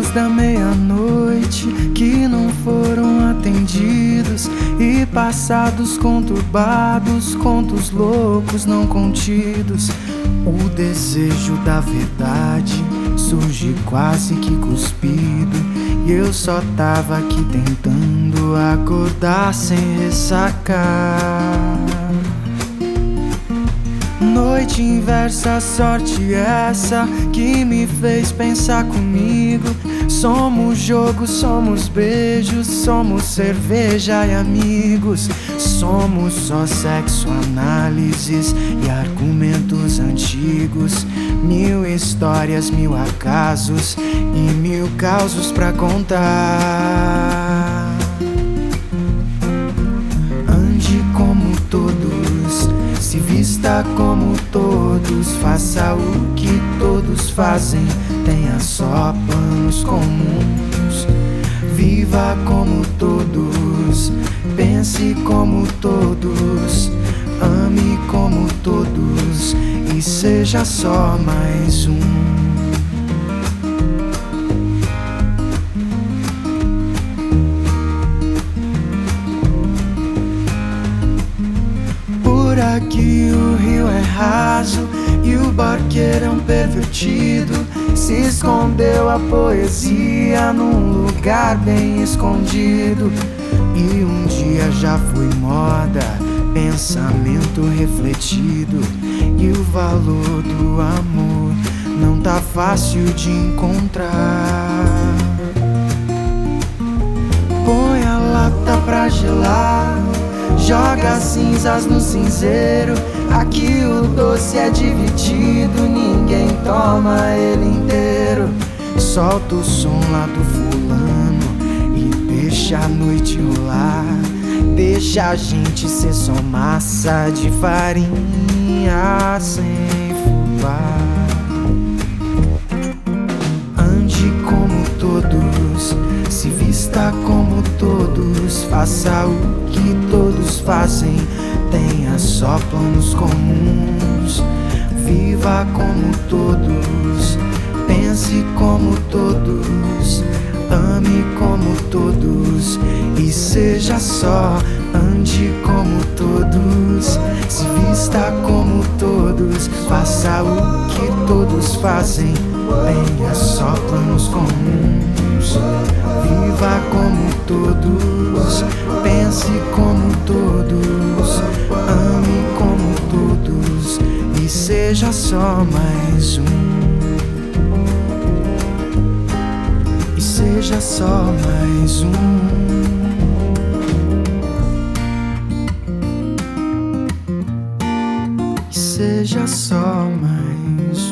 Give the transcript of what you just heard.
da meia-noite que não foram atendidos, e passados conturbados, contos loucos não contidos. O desejo da verdade surge quase que cuspido, e eu só tava aqui tentando acordar sem ressacar. Noite inversa, sorte essa que me fez pensar comigo. Somos jogo, somos beijos, somos cerveja e amigos. Somos só sexo, análises e argumentos antigos. 1000 histórias, 1000 acasos e 1000 causos pra contar. Ande como todos, se vista como todos, faça o que todos fazem, tenha só planos comuns. Viva como todos, pense como todos, ame como todos e seja só mais um. Aqui o rio é raso e o barqueiro é um pervertido. Se escondeu a poesia num lugar bem escondido, e um dia já foi moda, pensamento refletido. E o valor do amor não tá fácil de encontrar. Põe a lata pra gelar, joga cinzas no cinzeiro. Aqui o doce é dividido, ninguém toma ele inteiro. Solta o som lá do fulano e deixa a noite rolar. Deixa a gente ser só massa de farinha sem fubá. Ande como todos, se vista como todos, faça o que todos fazem, tenha só planos comuns. Viva como todos, pense como todos, ame como todos e seja só. Ande como todos, se vista como todos, faça o que todos fazem, tenha só planos comuns. Viva como todos, pense como todos, ame como todos e seja só mais um. E seja só mais um. E seja só mais um.